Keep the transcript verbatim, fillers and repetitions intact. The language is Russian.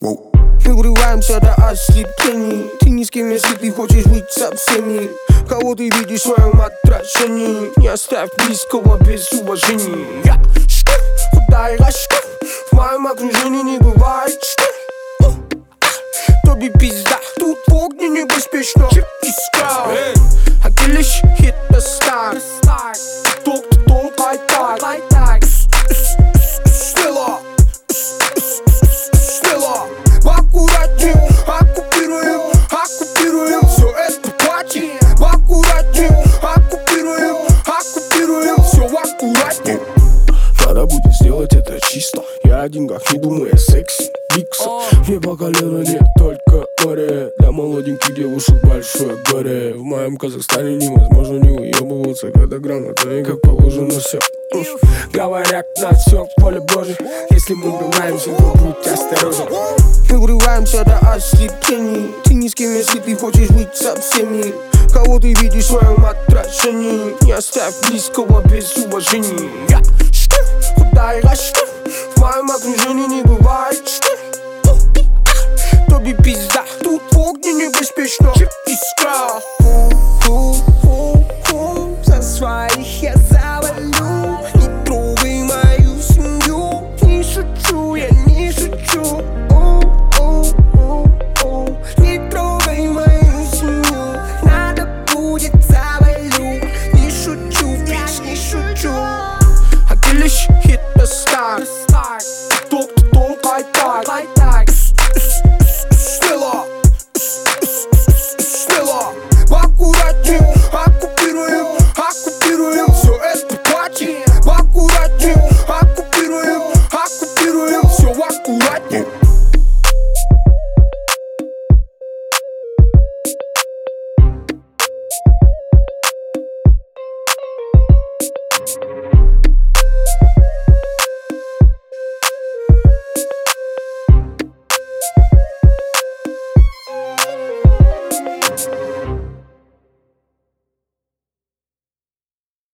Мы врываемся до ослеплений. Ты ни с кем, если ты хочешь быть со всеми. Кого ты видишь в своем отражении, не оставь близкого без уважения. Я худая рожка, в моем окружении не бывает что. Тоби пизда, тут в огне небеспечно. Чиписка, а ты лишь хит-то стар. Ток-ток, лайк-так. Смело, смело. Аккуратнее, оккупируем, оккупируем все это платье. Аккуратнее, оккупируем, оккупируем все аккуратнее. Надо будет сделать это чисто. Я о деньгах не думаю, секси, бикса. Мне по колено нет только море. Для молоденьких девушек большое горе. В моем Казахстане невозможно не уебываться, когда грамотно как положено все. Говорят, на все в поле Божье. Если мы врываемся, то будь осторожен. Мы врываемся до ослеплений. Ты ни с кем, если ты хочешь быть со всеми. Кого ты видишь в своем отражении, не оставь близкого без уважения. Я худая рожка, в моем окружении не бывает что.